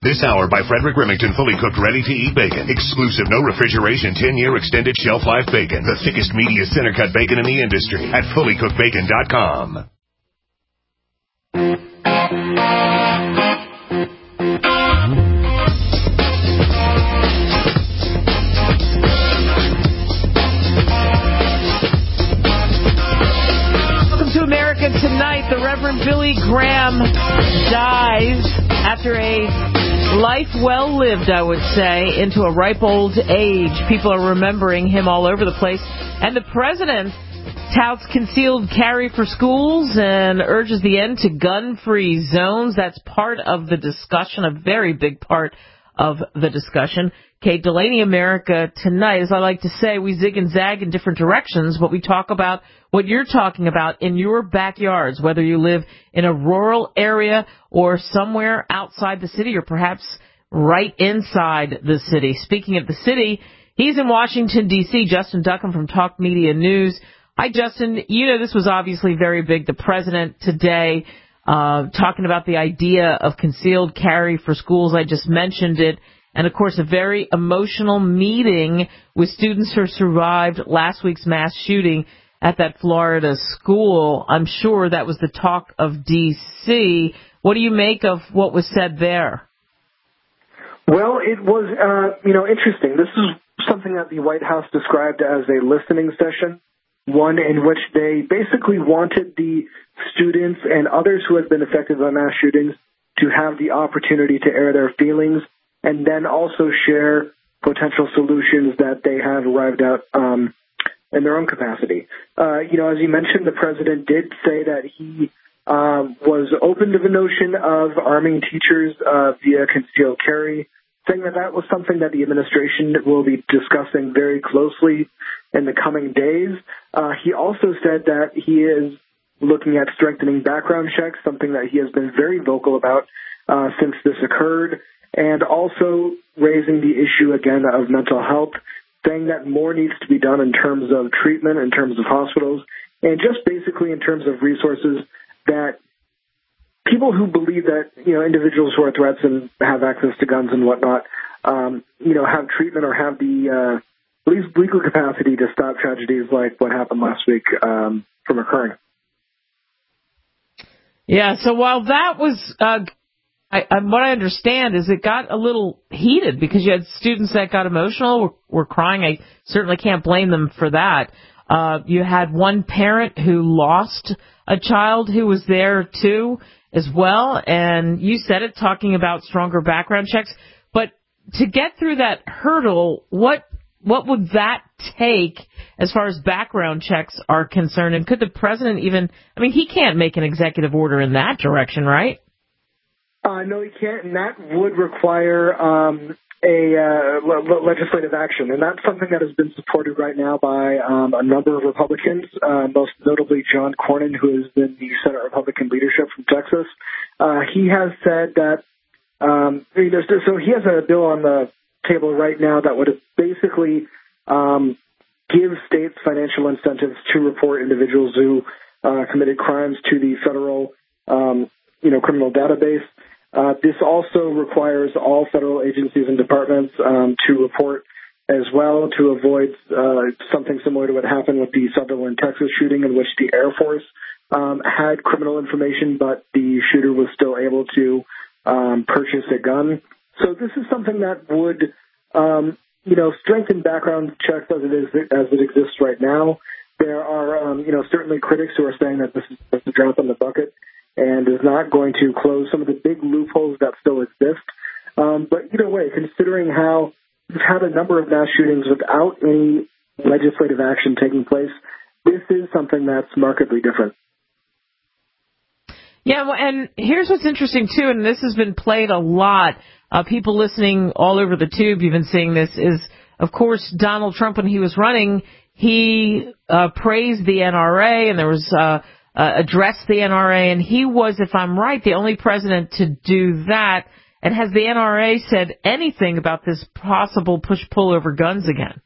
This hour by Frederick Remington, fully cooked, ready-to-eat bacon. Exclusive, no refrigeration, 10-year extended shelf life bacon. The thickest, meatiest center-cut bacon in the industry at fullycookedbacon.com. Welcome to America Tonight. The Reverend Billy Graham dies after a life well lived, I would say, into a ripe old age. People are remembering him all over the place. And the president touts concealed carry for schools and urges the end to gun-free zones. That's part of the discussion, a very big part of the discussion. Kate Delaney, America Tonight. As I like to say, we zig and zag in different directions, but we talk about what you're talking about in your backyards, whether you live in a rural area or somewhere outside the city or perhaps right inside the city. Speaking of the city, he's in Washington, D.C., Justin Duckham from Talk Media News. Hi, Justin. You know this was obviously very big. The president today talking about the idea of concealed carry for schools. I just mentioned it. And, of course, a very emotional meeting with students who survived last week's mass shooting at that Florida school. I'm sure that was the talk of D.C. What do you make of what was said there? Well, it was, interesting. This is something that the White House described as a listening session, one in which they basically wanted the students and others who had been affected by mass shootings to have the opportunity to air their feelings and then also share potential solutions that they have arrived at in their own capacity. As you mentioned, the president did say that he was open to the notion of arming teachers via concealed carry, saying that that was something that the administration will be discussing very closely in the coming days. He also said that he is looking at strengthening background checks, something that he has been very vocal about since this occurred, and also raising the issue again of mental health, saying that more needs to be done in terms of treatment, in terms of hospitals, and just basically in terms of resources that people who believe that, individuals who are threats and have access to guns and whatnot, have treatment or have the at least legal capacity to stop tragedies like what happened last week from occurring. Yeah, so while that was, what I understand is it got a little heated because you had students that got emotional, were crying. I certainly can't blame them for that. You had one parent who lost a child who was there too as well, and you said it, talking about stronger background checks. But to get through that hurdle, what would that take as far as background checks are concerned? And could the president he can't make an executive order in that direction, right? No, he can't, and that would require legislative action, and that's something that has been supported right now by a number of Republicans, most notably John Cornyn, who is in the Senate Republican leadership from Texas. He has said that, so he has a bill on the table right now that would basically give states financial incentives to report individuals who committed crimes to the federal, criminal database. This also requires all federal agencies and departments to report as well to avoid something similar to what happened with the Sutherland, Texas shooting, in which the Air Force had criminal information, but the shooter was still able to purchase a gun. So this is something that would, strengthen background checks as it exists right now. There are, certainly critics who are saying that this is just a drop in the bucket and is not going to close some of the big loopholes that still exist. But either way, considering how we've had a number of mass shootings without any legislative action taking place, this is something that's markedly different. Yeah, well, and here's what's interesting, too, and this has been played a lot. People listening all over the tube, you've been seeing this, is, of course, Donald Trump, when he was running, he praised the NRA, and there was addressed the NRA, and he was, if I'm right, the only president to do that. And has the NRA said anything about this possible push-pull over guns again?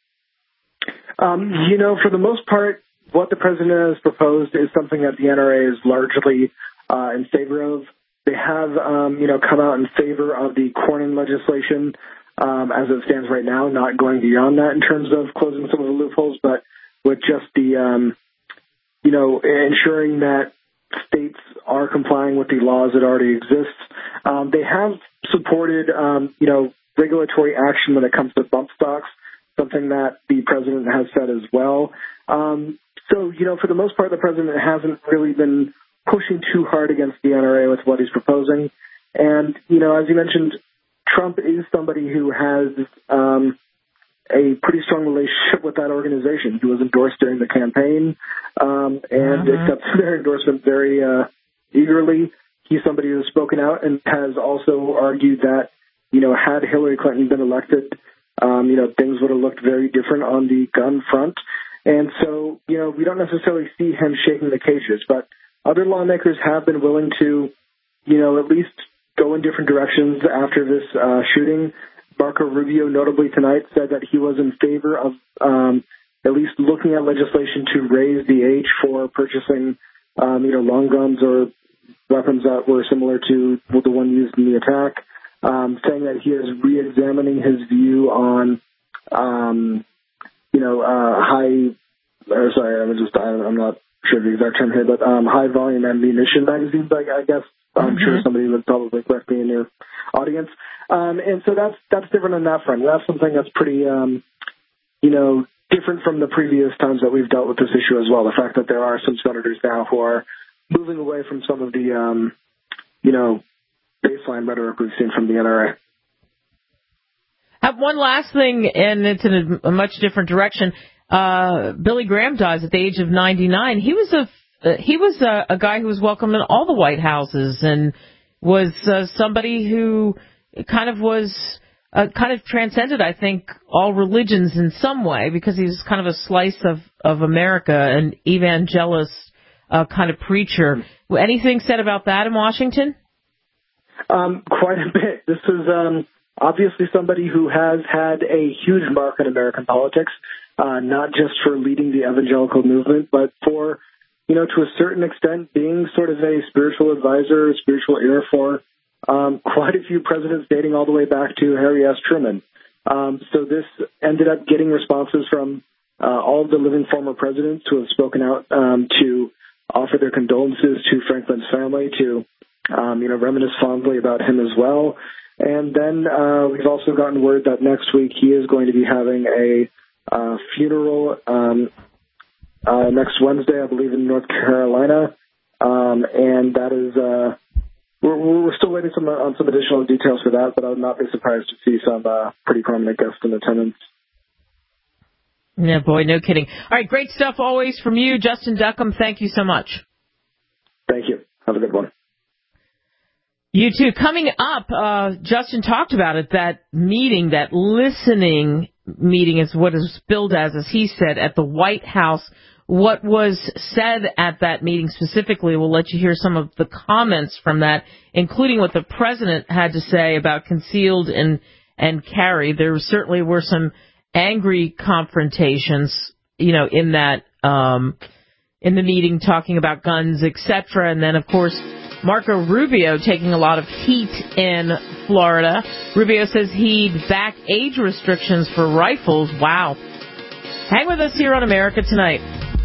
For the most part, what the president has proposed is something that the NRA is largely in favor of. They have, come out in favor of the Cornyn legislation as it stands right now, not going beyond that in terms of closing some of the loopholes, but with just the, ensuring that states are complying with the laws that already exist. They have supported, regulatory action when it comes to bump stocks, something that the president has said as well. For the most part, the president hasn't really been pushing too hard against the NRA with what he's proposing. And, as you mentioned, Trump is somebody who has a pretty strong relationship with that organization. He was endorsed during the campaign and accepted their endorsement very eagerly. He's somebody who's spoken out and has also argued that, had Hillary Clinton been elected, things would have looked very different on the gun front. And so, we don't necessarily see him shaking the cages, but other lawmakers have been willing to, at least go in different directions after this shooting. Marco Rubio, notably tonight, said that he was in favor of at least looking at legislation to raise the age for purchasing, long guns or weapons that were similar to the one used in the attack, saying that he is re-examining his view on, I'm not sure the exact term here, but high-volume ammunition magazines, I guess. I'm sure somebody would probably correct me in your audience. And so that's different on that front. That's something that's pretty, different from the previous times that we've dealt with this issue as well. The fact that there are some senators now who are moving away from some of the, baseline rhetoric we've seen from the NRA. One last thing, and it's in a much different direction. Billy Graham dies at the age of 99. He was a guy who was welcome in all the White Houses and was somebody who kind of transcended, I think, all religions in some way, because he was kind of a slice of America, an evangelist kind of preacher. Anything said about that in Washington? Quite a bit. This is obviously somebody who has had a huge mark in American politics, not just for leading the evangelical movement, but for, to a certain extent, being sort of a spiritual advisor, a spiritual ear for quite a few presidents dating all the way back to Harry S. Truman. So this ended up getting responses from all of the living former presidents who have spoken out to offer their condolences to Franklin's family, to reminisce fondly about him as well. And then we've also gotten word that next week he is going to be having a funeral next Wednesday, I believe, in North Carolina. And that is, we're still waiting on some additional details for that, but I would not be surprised to see some pretty prominent guests in attendance. Yeah, boy, no kidding. All right, great stuff always from you, Justin Duckham. Thank you so much. Thank you. Have a good one. You too. Coming up, Justin talked about it, that meeting, that listening meeting is what is billed as he said, at the White House. What was said at that meeting specifically, we'll let you hear some of the comments from that, including what the president had to say about concealed and carry. There certainly were some angry confrontations, in that, in the meeting, talking about guns, etc. And then, of course, Marco Rubio taking a lot of heat in Florida. Rubio says he'd back age restrictions for rifles. Wow. Hang with us here on America Tonight.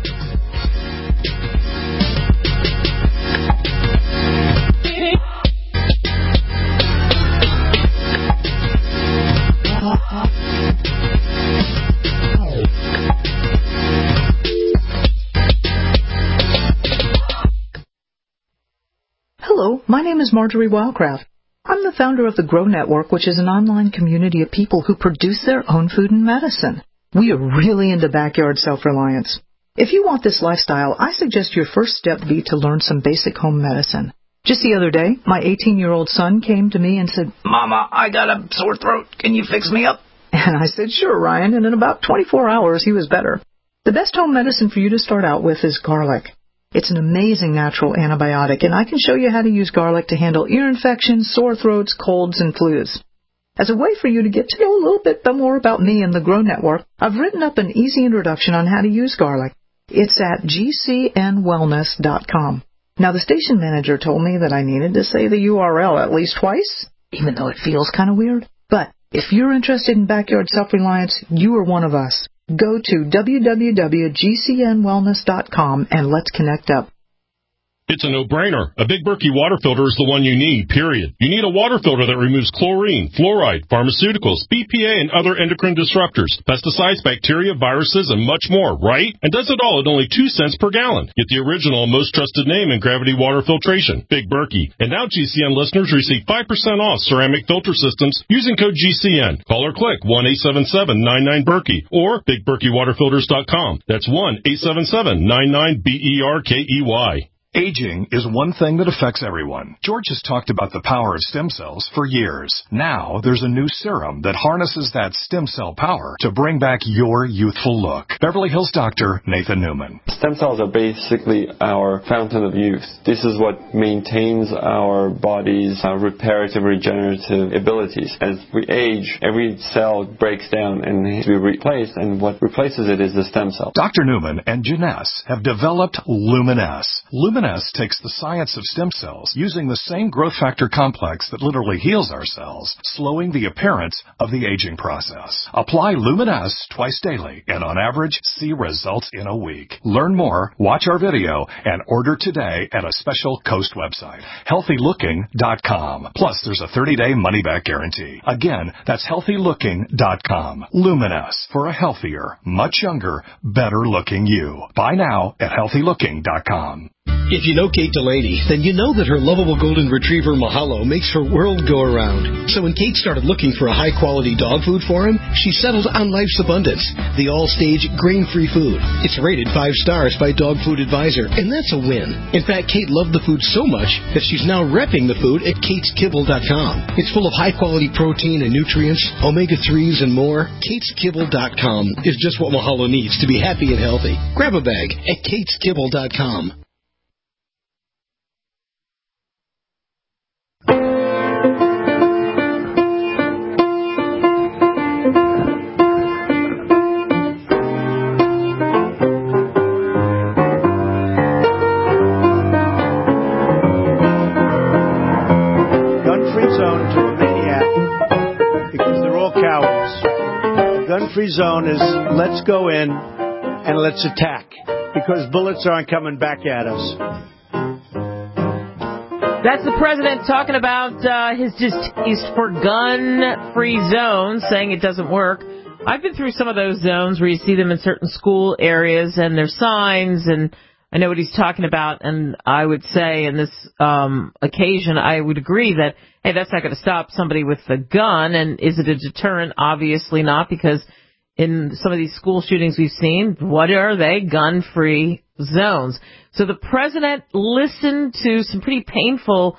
Hello, my name is Marjorie Wildcraft. I'm the founder of the Grow Network, which is an online community of people who produce their own food and medicine. We are really into backyard self-reliance. If you want this lifestyle, I suggest your first step be to learn some basic home medicine. Just the other day, my 18-year-old son came to me and said, "Mama, I got a sore throat. Can you fix me up?" And I said, "Sure, Ryan," and in about 24 hours, he was better. The best home medicine for you to start out with is garlic. It's an amazing natural antibiotic, and I can show you how to use garlic to handle ear infections, sore throats, colds, and flus. As a way for you to get to know a little bit more about me and the Grow Network, I've written up an easy introduction on how to use garlic. It's at gcnwellness.com. Now, the station manager told me that I needed to say the URL at least twice, even though it feels kind of weird. But if you're interested in backyard self-reliance, you are one of us. Go to www.gcnwellness.com and let's connect up. It's a no-brainer. A Big Berkey water filter is the one you need, period. You need a water filter that removes chlorine, fluoride, pharmaceuticals, BPA, and other endocrine disruptors, pesticides, bacteria, viruses, and much more, right? And does it all at only 2 cents per gallon. Get the original, most trusted name in gravity water filtration, Big Berkey. And now GCN listeners receive 5% off ceramic filter systems using code GCN. Call or click 1-877-99-BERKEY or BigBerkeyWaterFilters.com. That's 1-877-99-BERKEY. Aging is one thing that affects everyone. George has talked about the power of stem cells for years. Now, there's a new serum that harnesses that stem cell power to bring back your youthful look. Beverly Hills doctor Nathan Newman. Stem cells are basically our fountain of youth. This is what maintains our body's reparative, regenerative abilities. As we age, every cell breaks down and needs to be replaced, and what replaces it is the stem cell. Dr. Newman and Janess have developed Luminesce. Luminesce takes the science of stem cells using the same growth factor complex that literally heals our cells, slowing the appearance of the aging process. Apply Luminesce twice daily and on average see results in a week. Learn more, watch our video, and order today at a special Coast website, healthylooking.com. Plus, there's a 30-day money-back guarantee. Again, that's healthylooking.com. Luminesce for a healthier, much younger, better-looking you. Buy now at healthylooking.com. If you know Kate Delaney, then you know that her lovable golden retriever Mahalo makes her world go around. So when Kate started looking for a high-quality dog food for him, she settled on Life's Abundance, the all-stage grain-free food. It's rated 5 stars by Dog Food Advisor, and that's a win. In fact, Kate loved the food so much that she's now repping the food at kateskibble.com. It's full of high-quality protein and nutrients, omega-3s, and more. kateskibble.com is just what Mahalo needs to be happy and healthy. Grab a bag at kateskibble.com. Gun-free zone is let's go in and let's attack because bullets aren't coming back at us. That's the president talking about his distaste for gun-free zones, saying it doesn't work. I've been through some of those zones where you see them in certain school areas and there's signs, and I know what he's talking about, and I would say in this occasion I would agree that, hey, that's not going to stop somebody with a gun. And is it a deterrent? Obviously not, because in some of these school shootings we've seen, what are they? Gun-free zones. So the president listened to some pretty painful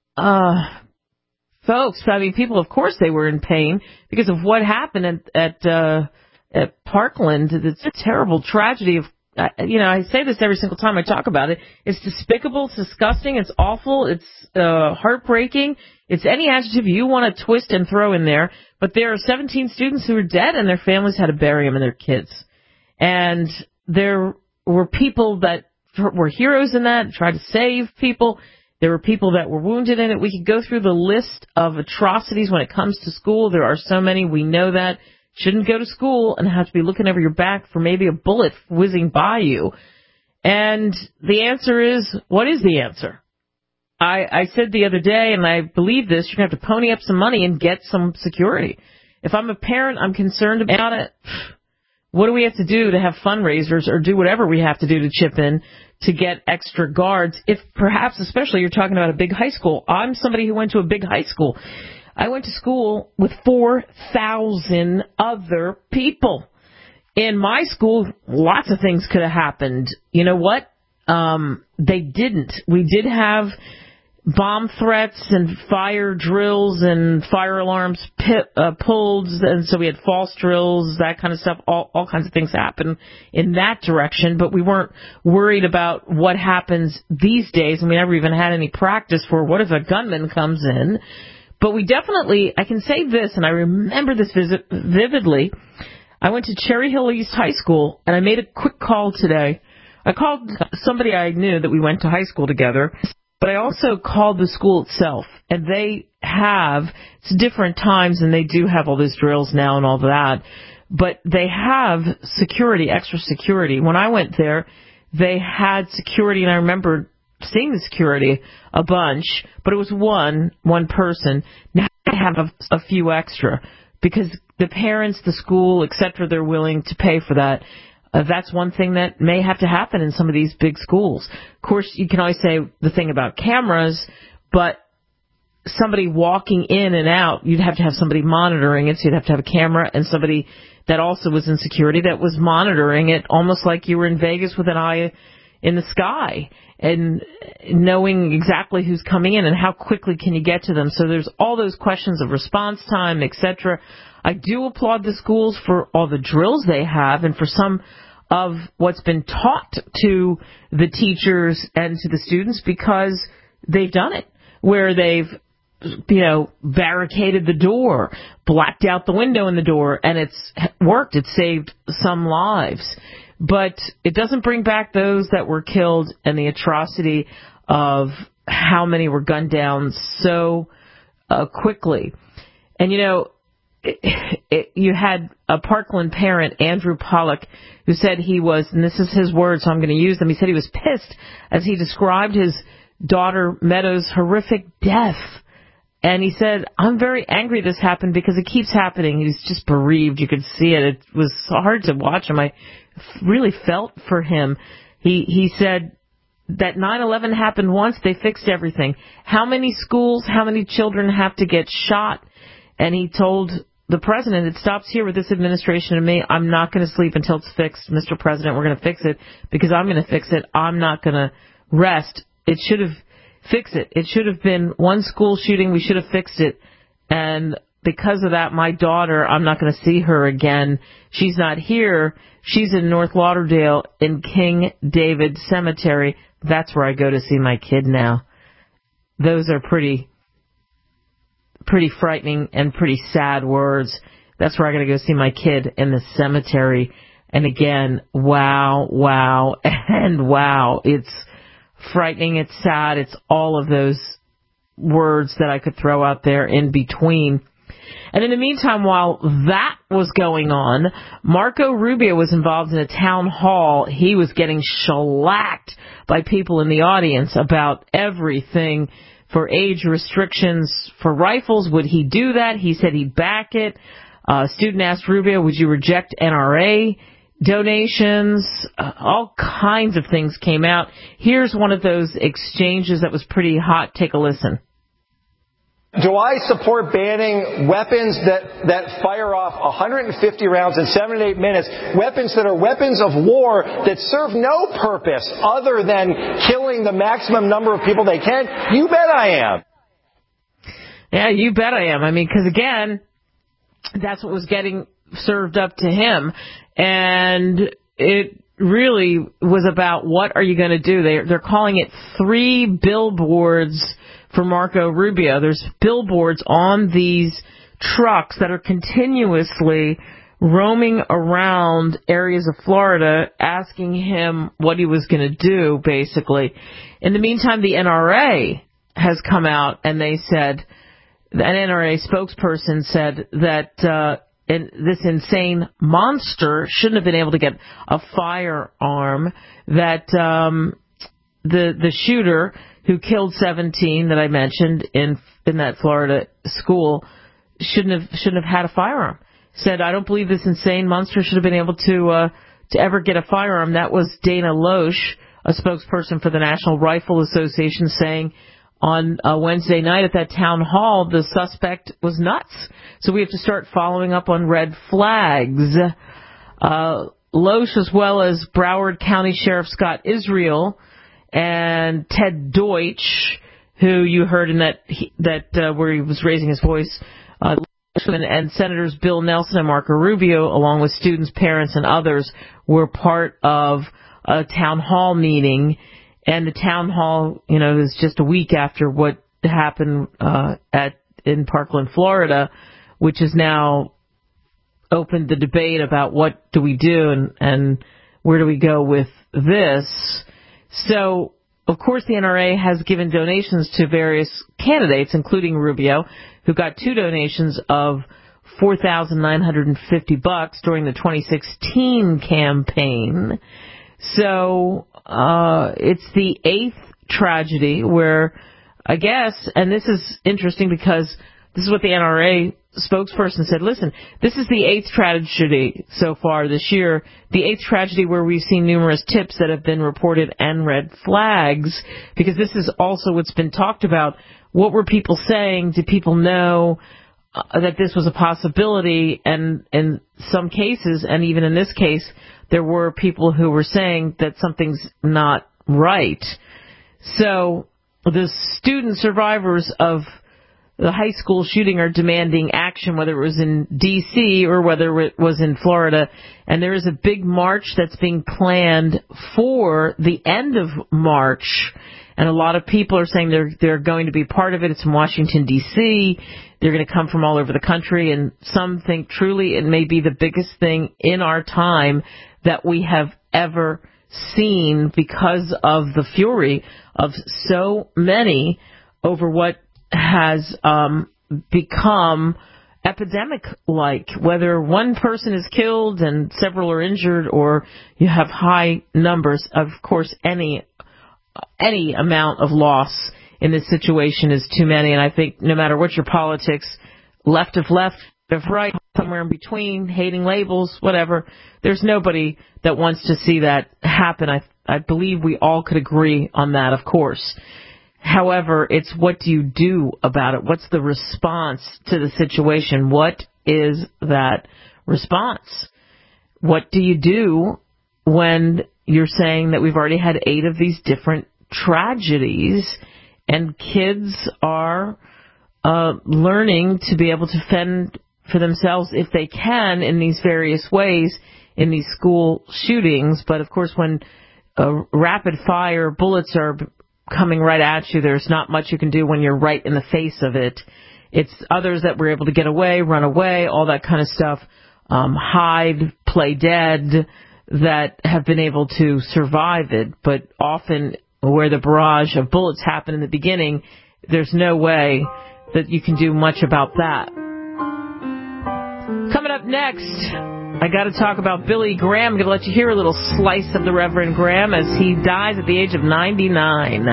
folks. I mean, people, of course, they were in pain because of what happened at Parkland. It's a terrible tragedy of, I say this every single time I talk about it. It's despicable, it's disgusting, it's awful, it's heartbreaking. It's any adjective you want to twist and throw in there. But there are 17 students who are dead, and their families had to bury them and their kids. And there were people that were heroes in that, tried to save people. There were people that were wounded in it. We could go through the list of atrocities when it comes to school. There are so many. We know that. Shouldn't go to school and have to be looking over your back for maybe a bullet whizzing by you. And the answer is, what is the answer? I said the other day, and I believe this, you're going to have to pony up some money and get some security. If I'm a parent, I'm concerned about it. What do we have to do to have fundraisers or do whatever we have to do to chip in to get extra guards? If perhaps, especially you're talking about a big high school. I'm somebody who went to a big high school. I went to school with 4,000 other people. In my school, lots of things could have happened. You know what? They didn't. We did have bomb threats and fire drills and fire alarms pulled, and so we had false drills, that kind of stuff. All kinds of things happen in that direction, but we weren't worried about what happens these days, and we never even had any practice for what if a gunman comes in. But we definitely, I can say this, and I remember this visit vividly. I went to Cherry Hill East High School, and I made a quick call today. I called somebody I knew that we went to high school together, but I also called the school itself. And they have, it's different times, and they do have all these drills now and all that, but they have security, extra security. When I went there, they had security, and I remember seeing the security a bunch, but it was one person. Now I have a few extra because the parents, the school, etc., they're willing to pay for that. That's one thing that may have to happen in some of these big schools. Of course, you can always say the thing about cameras, but somebody walking in and out, you'd have to have somebody monitoring it, so you'd have to have a camera and somebody that also was in security that was monitoring it, almost like you were in Vegas with an eye in the sky and knowing exactly who's coming in and how quickly can you get to them. So there's all those questions of response time, etc. I do applaud the schools for all the drills they have and for some of what's been taught to the teachers and to the students, because they've done it, where they've barricaded the door, blacked out the window in the door, and it's worked. It's saved some lives. But it doesn't bring back those that were killed and the atrocity of how many were gunned down so quickly. And, you had a Parkland parent, Andrew Pollock, who said he was, and this is his words, so I'm going to use them, he said he was pissed as he described his daughter Meadows' horrific death. And he said, I'm very angry this happened because it keeps happening. He's just bereaved. You could see it. It was hard to watch him. I really felt for him. He said that 9/11 happened once, they fixed everything. How many schools, how many children have to get shot? And he told the president, it stops here with this administration and me. I'm not going to sleep until it's fixed, Mr. President. We're going to fix it because I'm going to fix it. I'm not going to rest. It should have fixed it. It should have been one school shooting. We should have fixed it. And because of that, my daughter, I'm not going to see her again. She's not here. She's in North Lauderdale in King David Cemetery. That's where I go to see my kid now. Those are pretty frightening and pretty sad words. That's where I got to go see my kid, in the cemetery. And again, wow, and wow. It's frightening, it's sad, it's all of those words that I could throw out there in between. And in the meantime, while that was going on, Marco Rubio was involved in a town hall. He was getting shellacked by people in the audience about everything for age restrictions for rifles. Would he do that? He said he'd back it. A student asked Rubio, would you reject NRA donations? All kinds of things came out. Here's one of those exchanges that was pretty hot. Take a listen. Do I support banning weapons that fire off 150 rounds in 7 to 8 minutes, weapons that are weapons of war that serve no purpose other than killing the maximum number of people they can? You bet I am. Yeah, you bet I am. I mean, because again, that's what was getting served up to him. And it really was about what are you going to do? They're calling it 3 billboards for Marco Rubio. There's billboards on these trucks that are continuously roaming around areas of Florida asking him what he was going to do, basically. In the meantime, the NRA has come out and they said, an NRA spokesperson said that this insane monster shouldn't have been able to get a firearm, that the shooter who killed 17 that I mentioned in that Florida school shouldn't have had a firearm. Said, I don't believe this insane monster should have been able to ever get a firearm. That was Dana Loesch, a spokesperson for the National Rifle Association, saying on Wednesday night at that town hall, the suspect was nuts. So we have to start following up on red flags. Loesch, as well as Broward County Sheriff Scott Israel and Ted Deutsch, who you heard in that where he was raising his voice, and Senators Bill Nelson and Marco Rubio, along with students, parents, and others, were part of a town hall meeting. And the town hall, is just a week after what happened in Parkland, Florida, which has now opened the debate about what do we do and where do we go with this? So, of course, the NRA has given donations to various candidates, including Rubio, who got 2 donations of $4,950 during the 2016 campaign. So it's the 8th tragedy where, I guess, and this is interesting because this is what the NRA spokesperson said, listen, this is the 8th tragedy so far this year, the 8th tragedy where we've seen numerous tips that have been reported and red flags, because this is also what's been talked about. What were people saying? Did people know that this was a possibility? And in some cases, and even in this case, there were people who were saying that something's not right. So the student survivors of the high school shooting are demanding action, whether it was in D.C. or whether it was in Florida. And there is a big march that's being planned for the end of March. And a lot of people are saying they're going to be part of it. It's in Washington, D.C. They're going to come from all over the country. And some think truly it may be the biggest thing in our time that we have ever seen because of the fury of so many over what has become epidemic-like, whether one person is killed and several are injured, or you have high numbers. Of course, any amount of loss in this situation is too many, and I think no matter what your politics, left of right, somewhere in between, hating labels, whatever, there's nobody that wants to see that happen. I believe we all could agree on that, of course. However, it's what do you do about it? What's the response to the situation? What is that response? What do you do when you're saying that we've already had 8 of these different tragedies and kids are learning to be able to fend for themselves if they can in these various ways in these school shootings? But, of course, when rapid-fire bullets are coming right at you, there's not much you can do when you're right in the face of it. It's others that were able to get away, run away, all that kind of stuff, hide, play dead, that have been able to survive it. But often where the barrage of bullets happen in the beginning, there's no way that you can do much about that. Coming up next, I got to talk about Billy Graham. I'm going to let you hear a little slice of the Reverend Graham as he dies at the age of 99.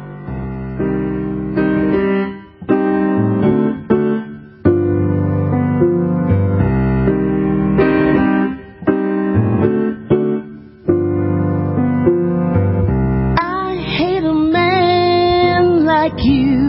I hate a man like you.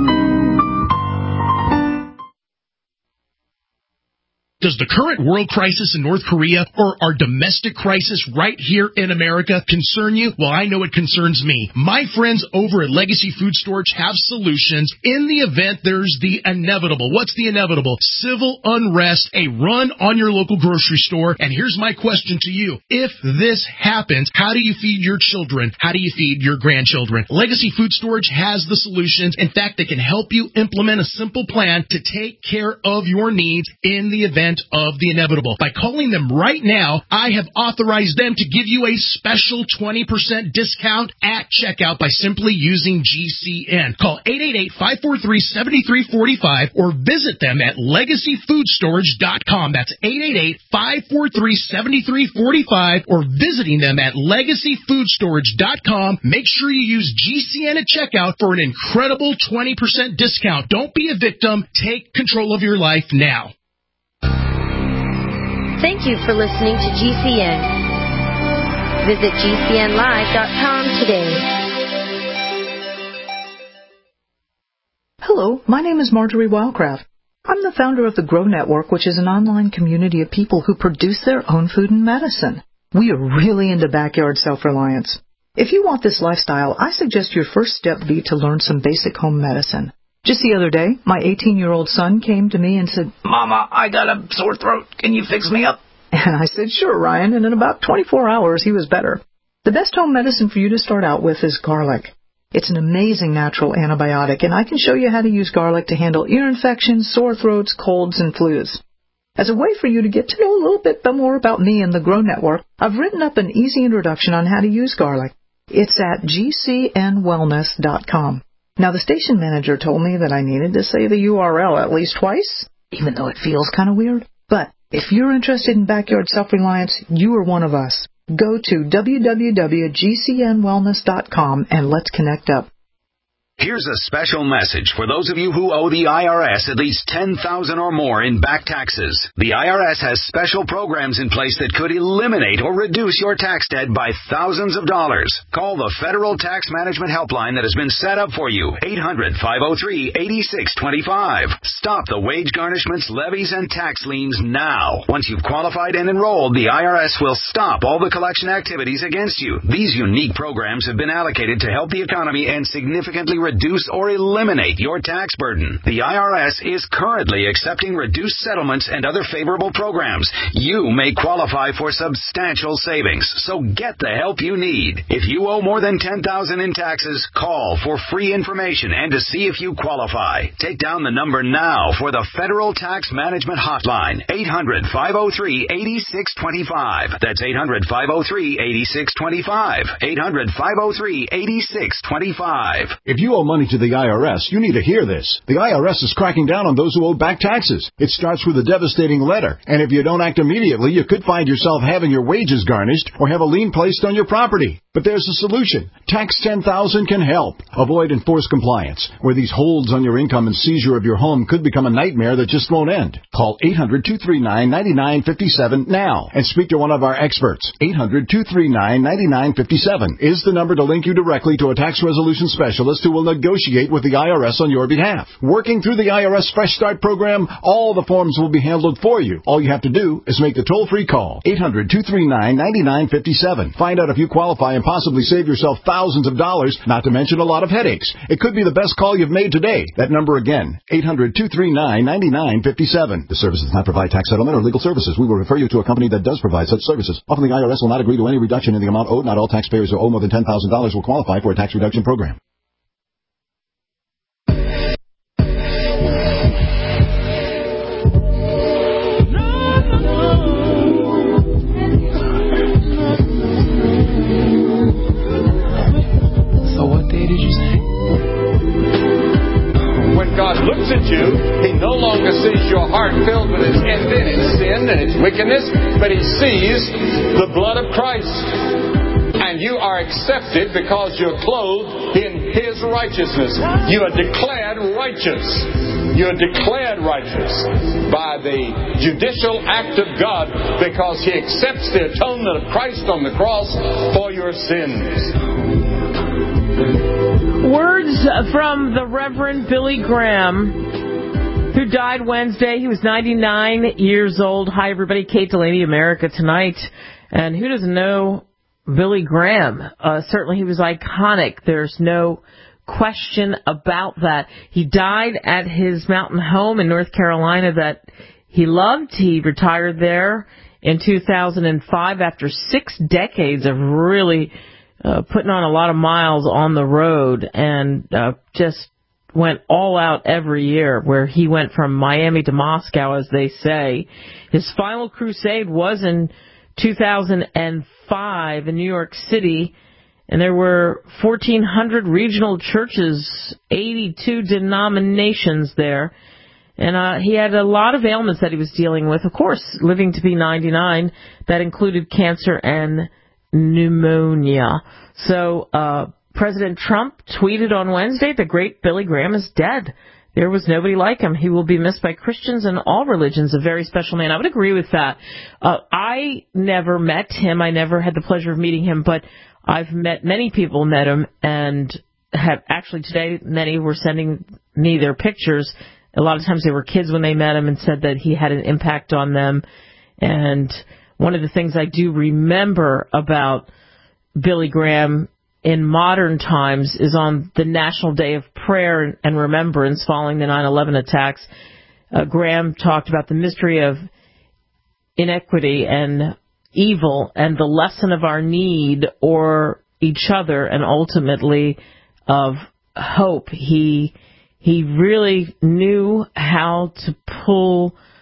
Does the current world crisis in North Korea or our domestic crisis right here in America concern you? Well, I know it concerns me. My friends over at Legacy Food Storage have solutions in the event there's the inevitable. What's the inevitable? Civil unrest, a run on your local grocery store. And here's my question to you. If this happens, how do you feed your children? How do you feed your grandchildren? Legacy Food Storage has the solutions. In fact, they can help you implement a simple plan to take care of your needs in the event of the inevitable. By calling them right now, I have authorized them to give you a special 20% discount at checkout by simply using GCN. Call 888-543-7345 or visit them at LegacyFoodStorage.com. That's 888-543-7345 or visiting them at LegacyFoodStorage.com. Make sure you use GCN at checkout for an incredible 20% discount. Don't be a victim. Take control of your life now. Thank you for listening to GCN. Visit GCNlive.com today. Hello, my name is Marjorie Wildcraft. I'm the founder of the Grow Network, which is an online community of people who produce their own food and medicine. We are really into backyard self-reliance. If you want this lifestyle, I suggest your first step be to learn some basic home medicine. Just the other day, my 18-year-old son came to me and said, "Mama, I got a sore throat. Can you fix me up?" And I said, "Sure, Ryan," and in about 24 hours, he was better. The best home medicine for you to start out with is garlic. It's an amazing natural antibiotic, and I can show you how to use garlic to handle ear infections, sore throats, colds, and flus. As a way for you to get to know a little bit more about me and the Grow Network, I've written up an easy introduction on how to use garlic. It's at gcnwellness.com. Now, the station manager told me that I needed to say the URL at least twice, even though it feels kind of weird. But if you're interested in backyard self-reliance, you are one of us. Go to www.gcnwellness.com and let's connect up. Here's a special message for those of you who owe the IRS at least $10,000 or more in back taxes. The IRS has special programs in place that could eliminate or reduce your tax debt by thousands of dollars. Call the Federal Tax Management Helpline that has been set up for you, 800-503-8625. Stop the wage garnishments, levies, and tax liens now. Once you've qualified and enrolled, the IRS will stop all the collection activities against you. These unique programs have been allocated to help the economy and significantly reduce or eliminate your tax burden. The IRS is currently accepting reduced settlements and other favorable programs. You may qualify for substantial savings, so get the help you need. If you owe more than $10,000 in taxes, call for free information and to see if you qualify. Take down the number now for the Federal Tax Management Hotline, 800-503-8625. That's 800-503-8625. 800-503-8625. If you owe money to the IRS, you need to hear this. The IRS is cracking down on those who owe back taxes. It starts with a devastating letter, and if you don't act immediately, you could find yourself having your wages garnished or have a lien placed on your property. But there's a solution. Tax 10,000 can help. Avoid enforced compliance, where these holds on your income and seizure of your home could become a nightmare that just won't end. Call 800-239-9957 now and speak to one of our experts. 800-239-9957 is the number to link you directly to a tax resolution specialist who will negotiate with the IRS on your behalf. Working through the IRS Fresh Start program, all the forms will be handled for you. All you have to do is make the toll-free call, 800-239-9957. Find out if you qualify and possibly save yourself thousands of dollars, not to mention a lot of headaches. It could be the best call you've made today. That number again, 800-239-9957. The service does not provide tax settlement or legal services. We will refer you to a company that does provide such services. Often the IRS will not agree to any reduction in the amount owed. Not all taxpayers who owe more than $10,000 will qualify for a tax reduction program. God looks at you, He no longer sees your heart filled with its envy and its sin and its wickedness, but He sees the blood of Christ. And you are accepted because you're clothed in His righteousness. You are declared righteous. You're declared righteous by the judicial act of God because He accepts the atonement of Christ on the cross for your sins. Words from the Reverend Billy Graham, who died Wednesday. He was 99 years old. Hi, everybody. Kate Delaney, America Tonight. And who doesn't know Billy Graham? Certainly he was iconic. There's no question about that. He died at his mountain home in North Carolina that he loved. He retired there in 2005 after 6 decades of really putting on a lot of miles on the road, and just went all out every year, where he went from Miami to Moscow, as they say. His final crusade was in 2005 in New York City, and there were 1,400 regional churches, 82 denominations there. And he had a lot of ailments that he was dealing with, of course, living to be 99. That included cancer and pneumonia. So President Trump tweeted on Wednesday, the great Billy Graham is dead. There was nobody like him. He will be missed by Christians and all religions. A very special man. I would agree with that. I never met him. I never had the pleasure of meeting him, but I've met many people who met him, and have actually today many were sending me their pictures. A lot of times they were kids when they met him and said that he had an impact on them. And one of the things I do remember about Billy Graham in modern times is on the National Day of Prayer and Remembrance following the 9/11 attacks. Graham talked about the mystery of inequity and evil and the lesson of our need or each other, and ultimately of hope. He really knew how to pull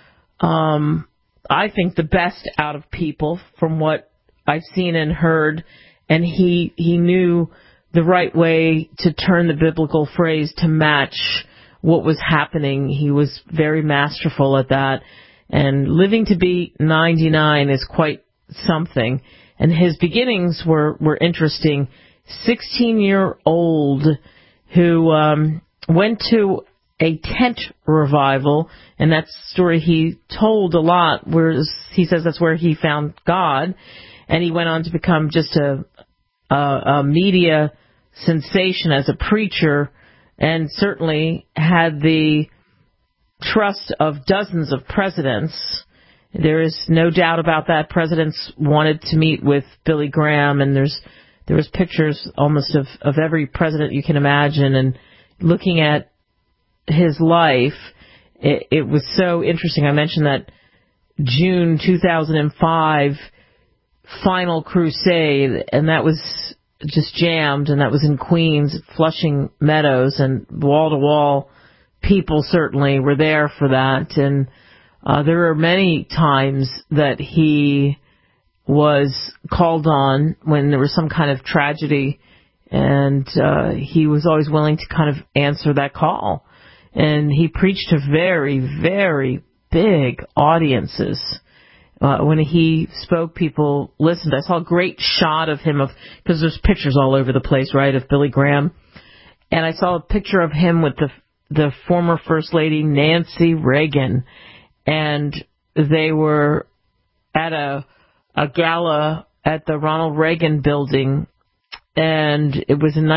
I think, the best out of people from what I've seen and heard. And he knew the right way to turn the biblical phrase to match what was happening. He was very masterful at that. And living to be 99 is quite something. And his beginnings were interesting. 16-year-old who went to a tent revival, and that story he told a lot, where he says that's where he found God. And he went on to become just a media sensation as a preacher, and certainly had the trust of dozens of presidents. There is no doubt about that. Presidents wanted to meet with Billy Graham, and there was pictures almost of every president you can imagine. And looking at his life, it was so interesting. I mentioned that June 2005 final crusade, and that was just jammed, and that was in Queens, Flushing Meadows, and wall-to-wall people certainly were there for that. And there were many times that he was called on when there was some kind of tragedy, and he was always willing to kind of answer that call. And he preached to very, very big audiences. When he spoke, people listened. I saw a great shot of him, because there's pictures all over the place, right, of Billy Graham. And I saw a picture of him with the former First Lady, Nancy Reagan. And they were at a gala at the Ronald Reagan building, and it was in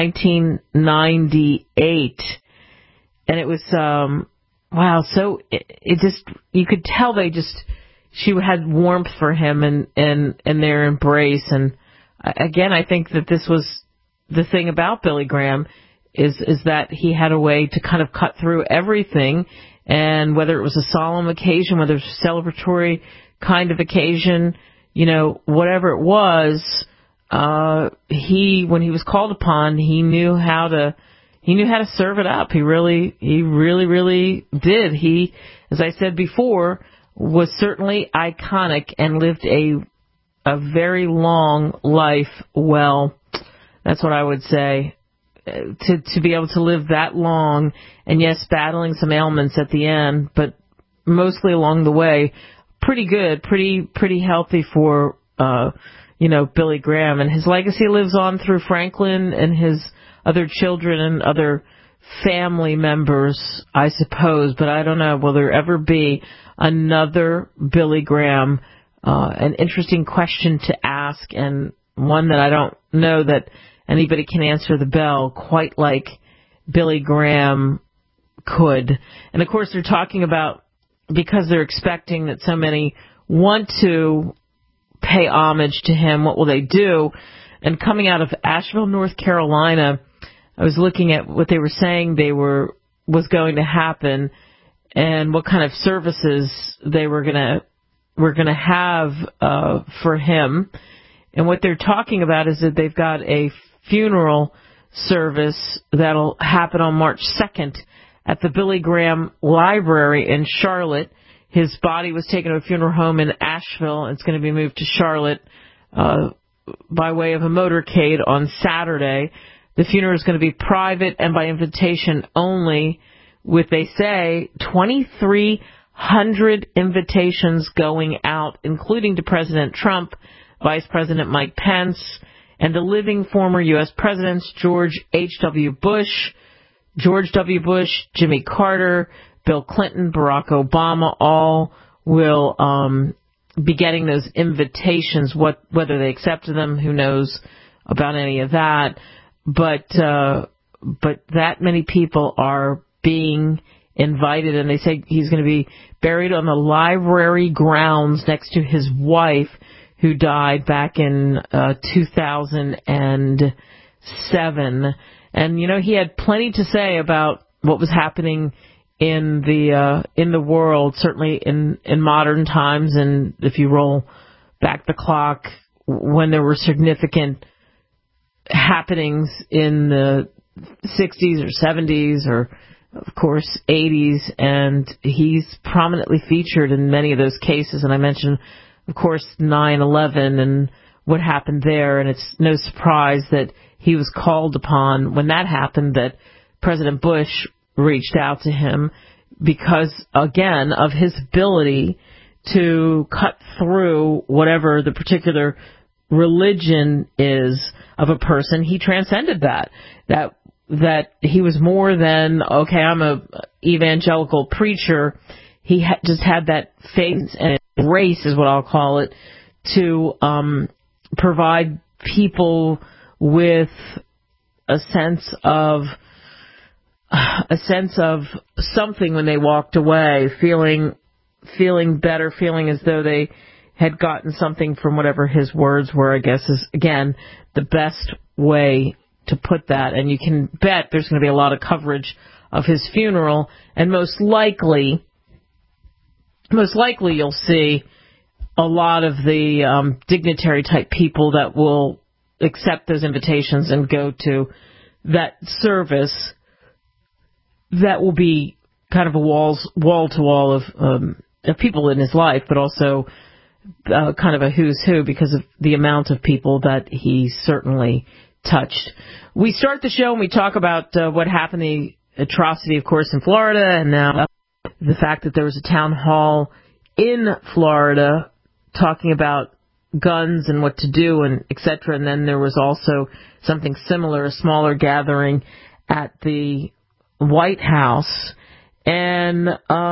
1998. And it was, wow, so it just, you could tell she had warmth for him and their embrace. And again, I think that this was the thing about Billy Graham, is that he had a way to kind of cut through everything. And whether it was a solemn occasion, whether it was a celebratory kind of occasion, whatever it was, when he was called upon, he knew how to serve it up. He really did. He, as I said before, was certainly iconic and lived a very long life well. That's what I would say. To be able to live that long, and yes, battling some ailments at the end, but mostly along the way, pretty good, pretty healthy for Billy Graham. And his legacy lives on through Franklin and his other children and other family members, I suppose. But I don't know, will there ever be another Billy Graham? An interesting question to ask, and one that I don't know that anybody can answer the bell quite like Billy Graham could. And of course, they're talking about, because they're expecting that so many want to pay homage to him, what will they do? And coming out of Asheville, North Carolina, I was looking at what they were saying was going to happen, and what kind of services they were going to have for him. And what they're talking about is that they've got a funeral service that'll happen on March 2nd at the Billy Graham Library in Charlotte. His body was taken to a funeral home in Asheville. It's going to be moved to Charlotte by way of a motorcade on Saturday. The funeral is going to be private and by invitation only, with, they say, 2,300 invitations going out, including to President Trump, Vice President Mike Pence, and the living former U.S. presidents George H.W. Bush, Jimmy Carter, Bill Clinton, Barack Obama. All will be getting those invitations. Whether they accepted them, who knows about any of that. But that many people are being invited, and they say he's going to be buried on the library grounds next to his wife, who died back in 2007. And he had plenty to say about what was happening in the world, certainly in modern times. And if you roll back the clock, when there were significant happenings in the 60s or 70s or of course, 80s, and he's prominently featured in many of those cases. And I mentioned, of course, 9/11 and what happened there, and it's no surprise that he was called upon when that happened, that President Bush reached out to him because, again, of his ability to cut through whatever the particular religion is of a person. He transcended that he was more than, okay, I'm a evangelical preacher. He just had that faith and grace, is what I'll call it, to provide people with a sense of something when they walked away, feeling better, feeling as though they had gotten something from whatever his words were, I guess, is, again, the best way to put that. And you can bet there's going to be a lot of coverage of his funeral, and most likely you'll see a lot of the dignitary-type people that will accept those invitations and go to that service. That will be kind of a wall-to-wall of people in his life, but also kind of a who's who because of the amount of people that he certainly touched. We start the show and we talk about what happened, the atrocity, of course, in Florida, and now the fact that there was a town hall in Florida talking about guns and what to do and et cetera. And then there was also something similar, a smaller gathering at the White House. And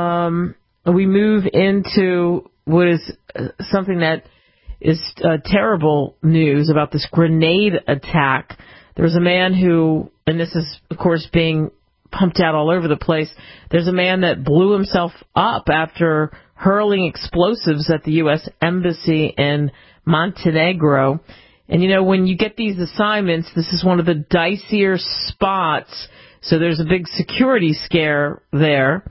we move into what is something that is terrible news about this grenade attack. There was a man who, and this is, of course, being pumped out all over the place, there's a man that blew himself up after hurling explosives at the U.S. Embassy in Montenegro. And, you know, when you get these assignments, this is one of the dicier spots, so there's a big security scare there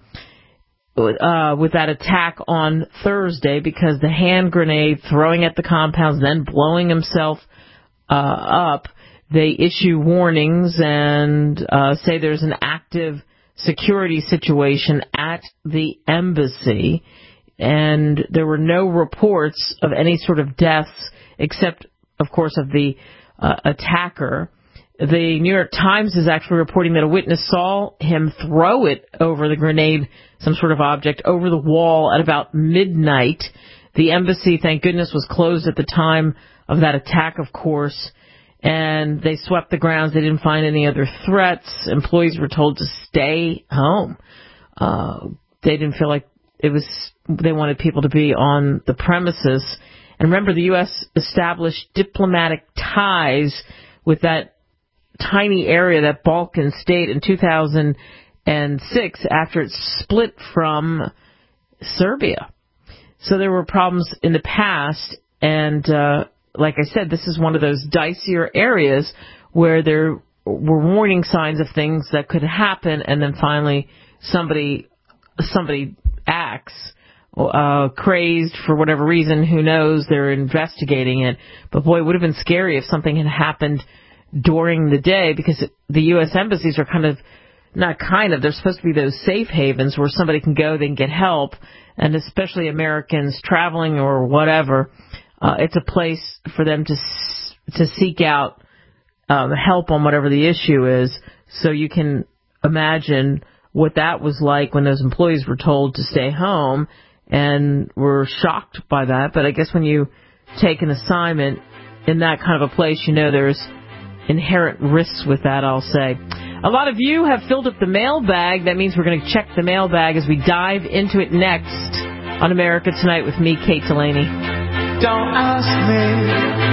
with that attack on Thursday, because the hand grenade throwing at the compounds, then blowing himself up. They issue warnings and say there's an active security situation at the embassy, and there were no reports of any sort of deaths except, of course, of the attacker. The New York Times is actually reporting that a witness saw him throw it over the grenade, some sort of object, over the wall at about midnight. The embassy, thank goodness, was closed at the time of that attack, of course, and they swept the grounds. They didn't find any other threats. Employees were told to stay home. They didn't feel like they wanted people to be on the premises. And remember, the U.S. established diplomatic ties with that tiny area, that Balkan state, in 2006 after it split from Serbia. So there were problems in the past, and like I said, this is one of those dicier areas where there were warning signs of things that could happen, and then finally somebody acts crazed for whatever reason. Who knows? They're investigating it. But boy, it would have been scary if something had happened during the day, because the U.S. embassies are they're supposed to be those safe havens where somebody can go, they can get help, and especially Americans traveling or whatever, it's a place for them to seek out help on whatever the issue is. So you can imagine what that was like when those employees were told to stay home and were shocked by that. But I guess when you take an assignment in that kind of a place, you know there's inherent risks with that, I'll say. A lot of you have filled up the mailbag. That means we're going to check the mailbag as we dive into it next on America Tonight with me, Kate Delaney. Don't ask me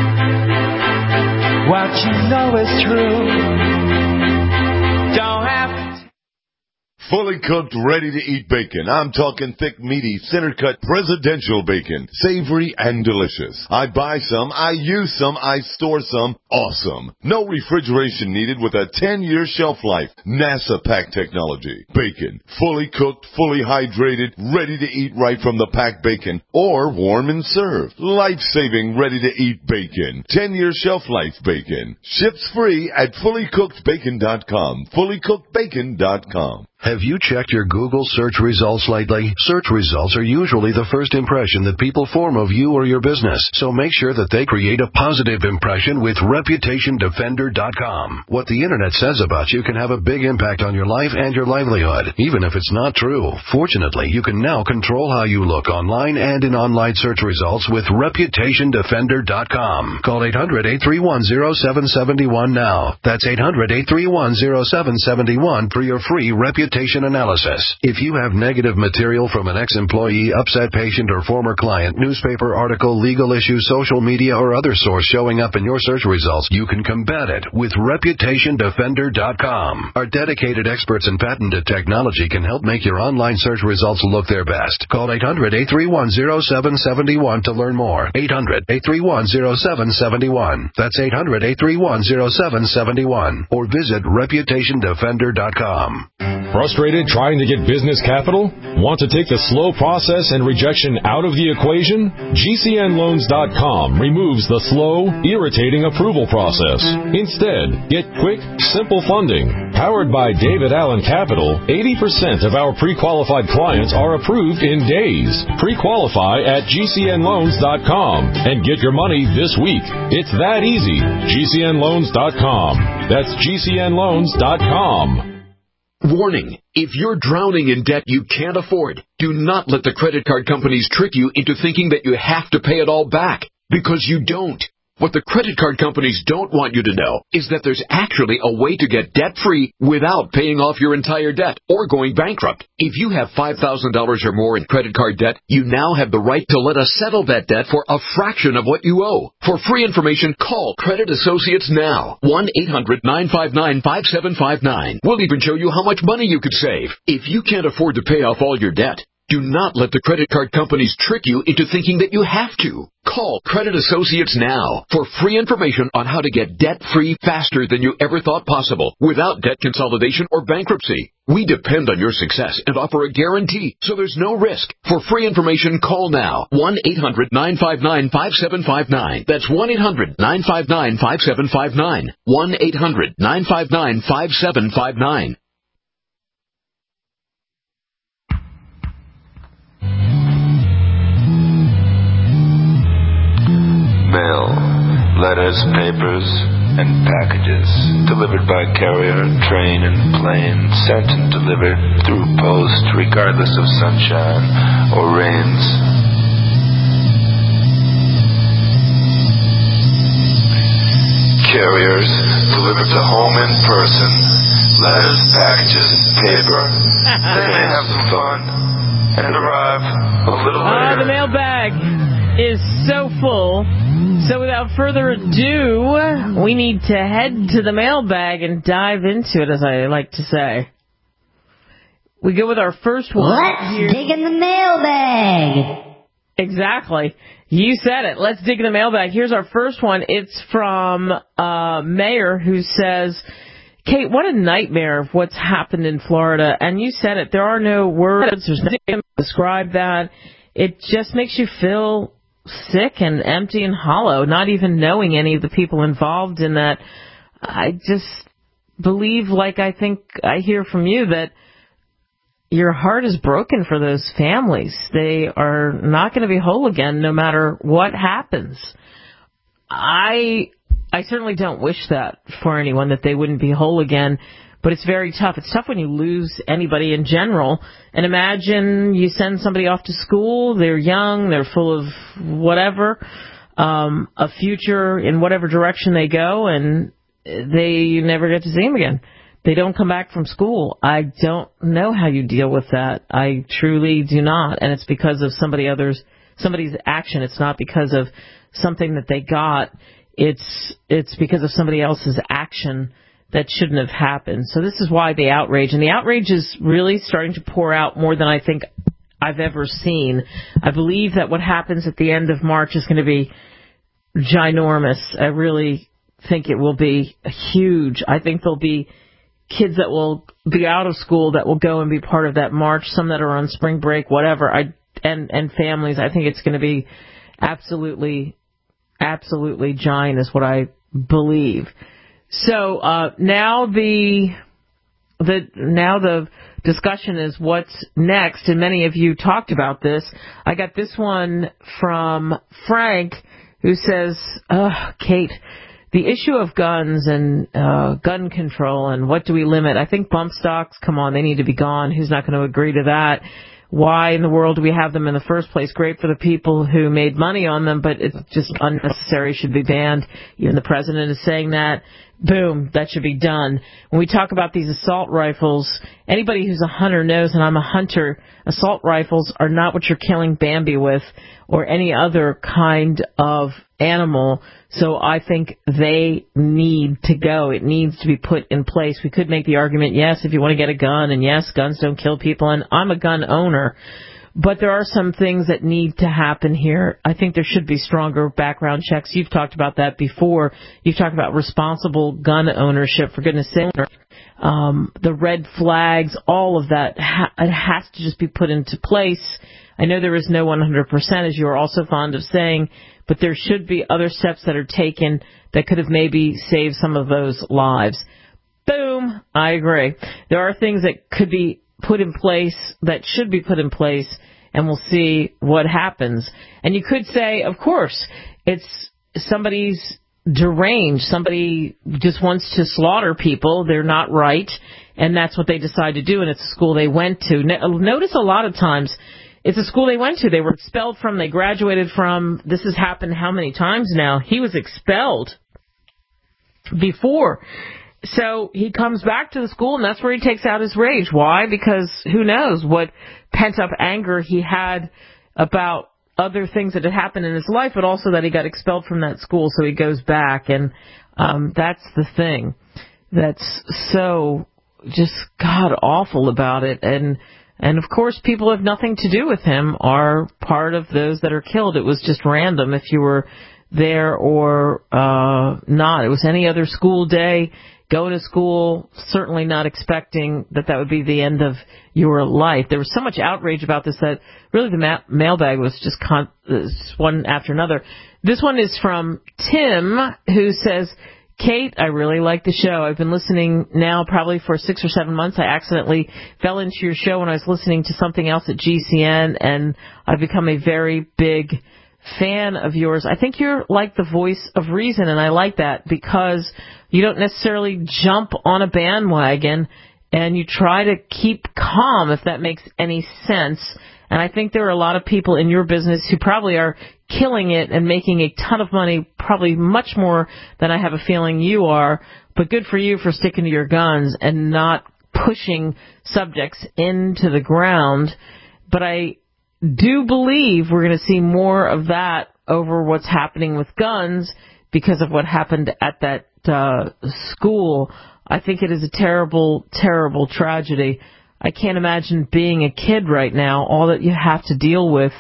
what you know is true. Don't have to. Fully cooked, ready-to-eat bacon. I'm talking thick, meaty, center-cut presidential bacon. Savory and delicious. I buy some, I use some, I store some. Awesome. No refrigeration needed with a 10-year shelf life. NASA pack technology. Bacon. Fully cooked, fully hydrated, ready to eat right from the packed bacon. Or warm and served. Life-saving, ready-to-eat bacon. 10-year shelf life bacon. Ships free at fullycookedbacon.com. Fullycookedbacon.com. Have you checked your Google search results lately? Search results are usually the first impression that people form of you or your business, so make sure that they create a positive impression with ReputationDefender.com. What the internet says about you can have a big impact on your life and your livelihood, even if it's not true. Fortunately, you can now control how you look online and in online search results with ReputationDefender.com. Call 800-831-0771 now. That's 800-831-0771 for your free reputation analysis. If you have negative material from an ex-employee, upset patient, or former client, newspaper article, legal issue, social media, or other source showing up in your search results, you can combat it with ReputationDefender.com. Our dedicated experts in patented technology can help make your online search results look their best. Call 800-831-0771 to learn more. 800-831-0771. That's 800-831-0771. Or visit ReputationDefender.com. Frustrated trying to get business capital? Want to take the slow process and rejection out of the equation? GCNLoans.com removes the slow, irritating approval process. Instead, get quick, simple funding. Powered by David Allen Capital, 80% of our pre-qualified clients are approved in days. Pre-qualify at GCNLoans.com and get your money this week. It's that easy. GCNLoans.com. That's GCNLoans.com. Warning, if you're drowning in debt you can't afford, do not let the credit card companies trick you into thinking that you have to pay it all back, because you don't. What the credit card companies don't want you to know is that there's actually a way to get debt-free without paying off your entire debt or going bankrupt. If you have $5,000 or more in credit card debt, you now have the right to let us settle that debt for a fraction of what you owe. For free information, call Credit Associates now. 1-800-959-5759. We'll even show you how much money you could save. If you can't afford to pay off all your debt, do not let the credit card companies trick you into thinking that you have to. Call Credit Associates now for free information on how to get debt-free faster than you ever thought possible without debt consolidation or bankruptcy. We depend on your success and offer a guarantee, so there's no risk. For free information, call now. 1-800-959-5759. That's 1-800-959-5759. 1-800-959-5759. Mail, letters, papers, and packages delivered by carrier, train, and plane, sent and delivered through post regardless of sunshine or rains. Carriers delivered to home in person, letters, packages, and paper. They may have some fun and arrive a little later. The mailbag is so full. So without further ado, we need to head to the mailbag and dive into it, as I like to say. We go with our first one. Let's dig in the mailbag. Exactly. You said it. Let's dig in the mailbag. Here's our first one. It's from Mayor, who says, Kate, what a nightmare of what's happened in Florida. And you said it. There are no words. There's nothing to describe that. It just makes you feel sick and empty and hollow, not even knowing any of the people involved in that. I just believe, like I think I hear from you, that your heart is broken for those families. They are not going to be whole again no matter what happens. I certainly don't wish that for anyone, that they wouldn't be whole again. But it's very tough. It's tough when you lose anybody in general. And imagine you send somebody off to school. They're young. They're full of whatever, a future in whatever direction they go, and you never get to see them again. They don't come back from school. I don't know how you deal with that. I truly do not. And it's because of somebody's action. It's not because of something that they got. It's because of somebody else's action that shouldn't have happened. So this is why the outrage. And the outrage is really starting to pour out more than I think I've ever seen. I believe that what happens at the end of March is going to be ginormous. I really think it will be huge. I think there'll be kids that will be out of school that will go and be part of that march, some that are on spring break, whatever, and families. I think it's going to be absolutely giant is what I believe. So now the discussion is what's next, and many of you talked about this. I got this one from Frank, who says, Kate, the issue of guns and gun control and what do we limit, I think bump stocks, come on, they need to be gone. Who's not going to agree to that? Why in the world do we have them in the first place? Great for the people who made money on them, but it's just unnecessary, should be banned. Even the president is saying that. Boom, that should be done. When we talk about these assault rifles, anybody who's a hunter knows, and I'm a hunter, assault rifles are not what you're killing Bambi with or any other kind of animal. So I think they need to go. It needs to be put in place. We could make the argument, yes, if you want to get a gun, and yes, guns don't kill people, and I'm a gun owner. But there are some things that need to happen here. I think there should be stronger background checks. You've talked about that before. You've talked about responsible gun ownership, for goodness sake. The red flags, all of that, it has to just be put into place. I know there is no 100%, as you are also fond of saying, but there should be other steps that are taken that could have maybe saved some of those lives. Boom, I agree. There are things that could be put in place, that should be put in place, and we'll see what happens. And you could say, of course, it's somebody's deranged. Somebody just wants to slaughter people. They're not right, and that's what they decide to do, and it's a school they went to. Notice a lot of times it's a school they went to. They were expelled from, they graduated from. This has happened how many times now? He was expelled before. So he comes back to the school, and that's where he takes out his rage. Why? Because who knows what pent-up anger he had about other things that had happened in his life, but also that he got expelled from that school, so he goes back. And that's the thing that's so just god-awful about it. And of course, people who have nothing to do with him are part of those that are killed. It was just random if you were there or not. It was any other school day. Going to school, certainly not expecting that would be the end of your life. There was so much outrage about this that really the mailbag was just one after another. This one is from Tim, who says, Kate, I really like the show. I've been listening now probably for 6 or 7 months. I accidentally fell into your show when I was listening to something else at GCN, and I've become a very big fan of yours. I think you're like the voice of reason, and I like that because you don't necessarily jump on a bandwagon, and you try to keep calm, if that makes any sense. And I think there are a lot of people in your business who probably are killing it and making a ton of money, probably much more than I have a feeling you are. But good for you for sticking to your guns and not pushing subjects into the ground. But I do believe we're going to see more of that over what's happening with guns because of what happened at that school. I think it is a terrible, terrible tragedy. I can't imagine being a kid right now, all that you have to deal with,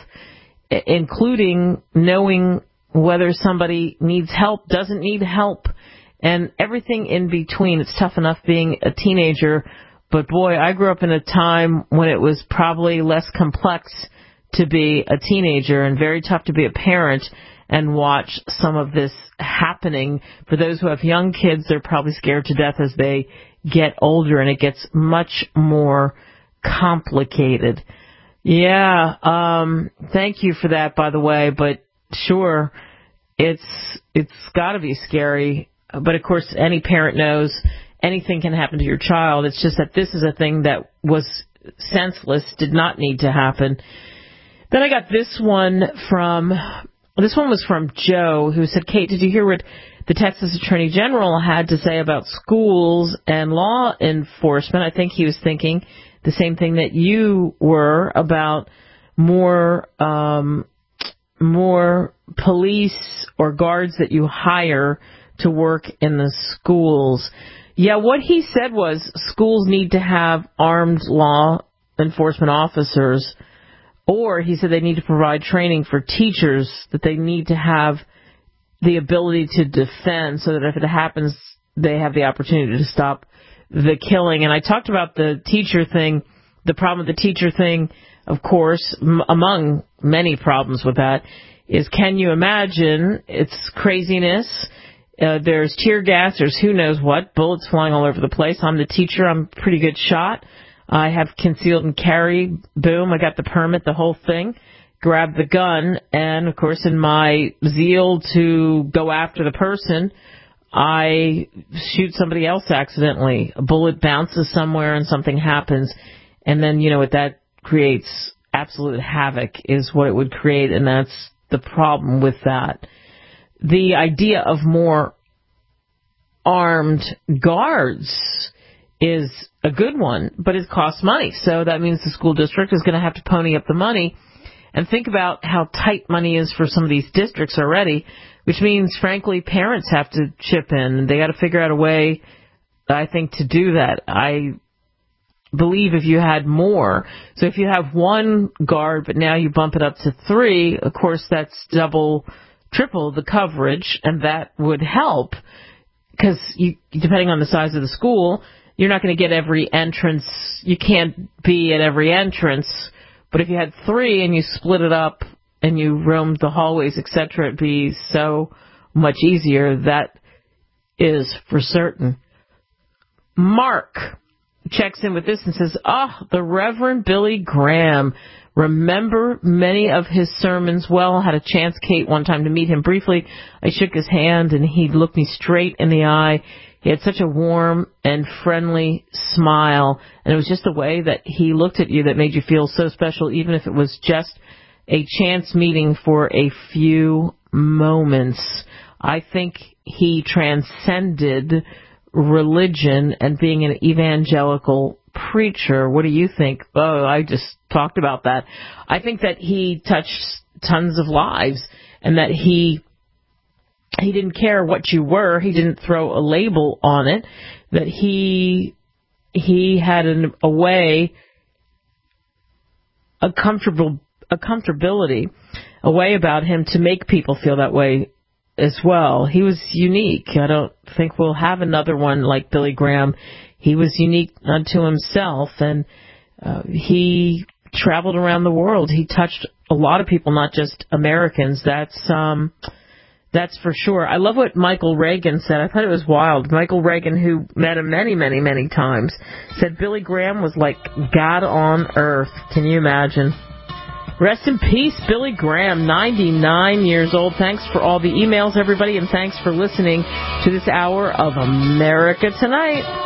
including knowing whether somebody needs help, doesn't need help, and everything in between. It's tough enough being a teenager, but boy, I grew up in a time when it was probably less complex to be a teenager and very tough to be a parent and watch some of this happening. For those who have young kids, they're probably scared to death as they get older, and it gets much more complicated. Yeah, thank you for that, by the way, but sure, it's got to be scary. But of course, any parent knows anything can happen to your child. It's just that this is a thing that was senseless, did not need to happen. Then I got this one was from Joe, who said, Kate, did you hear what the Texas Attorney General had to say about schools and law enforcement? I think he was thinking the same thing that you were about more police or guards that you hire to work in the schools. Yeah, what he said was schools need to have armed law enforcement officers, or he said they need to provide training for teachers, that they need to have the ability to defend so that if it happens, they have the opportunity to stop the killing. And I talked about the teacher thing, the problem with the teacher thing, of course, among many problems with that, is can you imagine, it's craziness, there's tear gas, there's who knows what, bullets flying all over the place. I'm the teacher, I'm a pretty good shot. I have concealed and carry. Boom, I got the permit, the whole thing. Grabbed the gun, and, of course, in my zeal to go after the person, I shoot somebody else accidentally. A bullet bounces somewhere and something happens, and then, you know what that creates? Absolute havoc is what it would create, and that's the problem with that. The idea of more armed guards is a good one, but it costs money. So that means the school district is going to have to pony up the money. And think about how tight money is for some of these districts already, which means, frankly, parents have to chip in. They got to figure out a way, I think, to do that. I believe if you had more, so if you have one guard, but now you bump it up to 3, of course, that's double, triple the coverage, and that would help, because depending on the size of the school, you're not going to get every entrance. You can't be at every entrance. But if you had 3 and you split it up and you roamed the hallways, etc., it'd be so much easier. That is for certain. Mark checks in with this and says, the Reverend Billy Graham. Remember many of his sermons well. Had a chance, Kate, one time to meet him briefly. I shook his hand and he looked me straight in the eye. He had such a warm and friendly smile, and it was just the way that he looked at you that made you feel so special, even if it was just a chance meeting for a few moments. I think he transcended religion and being an evangelical preacher. What do you think? Oh, I just talked about that. I think that he touched tons of lives, and that he didn't care what you were. He didn't throw a label on it. That he had a way, a comfortability, a way about him to make people feel that way as well. He was unique. I don't think we'll have another one like Billy Graham. He was unique unto himself, and he traveled around the world. He touched a lot of people, not just Americans. That's for sure. I love what Michael Reagan said. I thought it was wild. Michael Reagan, who met him many, many, many times, said Billy Graham was like God on earth. Can you imagine? Rest in peace, Billy Graham, 99 years old. Thanks for all the emails, everybody, and thanks for listening to this hour of America Tonight.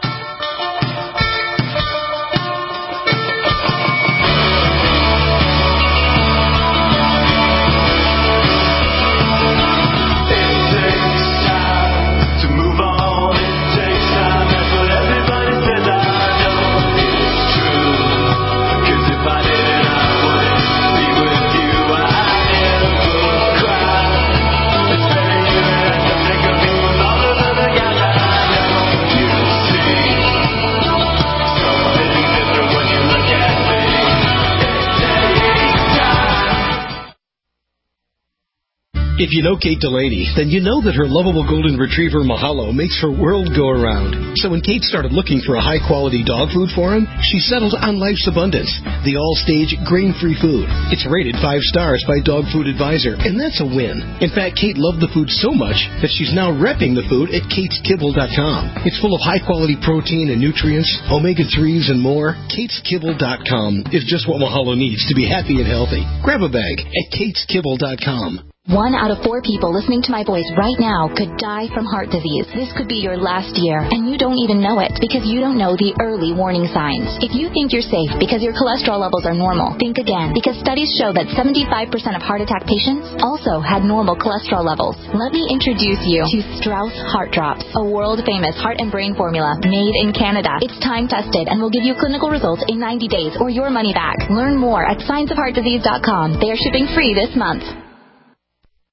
If you know Kate Delaney, then you know that her lovable golden retriever Mahalo makes her world go around. So when Kate started looking for a high-quality dog food for him, she settled on Life's Abundance, the all-stage grain-free food. It's rated 5 stars by Dog Food Advisor, and that's a win. In fact, Kate loved the food so much that she's now repping the food at KatesKibble.com. It's full of high-quality protein and nutrients, omega-3s, and more. KatesKibble.com is just what Mahalo needs to be happy and healthy. Grab a bag at KatesKibble.com. 1 out of 4 people listening to my voice right now could die from heart disease. This could be your last year, and you don't even know it because you don't know the early warning signs. If you think you're safe because your cholesterol levels are normal, think again, because studies show that 75% of heart attack patients also had normal cholesterol levels. Let me introduce you to Strauss Heart Drops, a world-famous heart and brain formula made in Canada. It's time-tested and will give you clinical results in 90 days or your money back. Learn more at scienceofheartdisease.com. They are shipping free this month.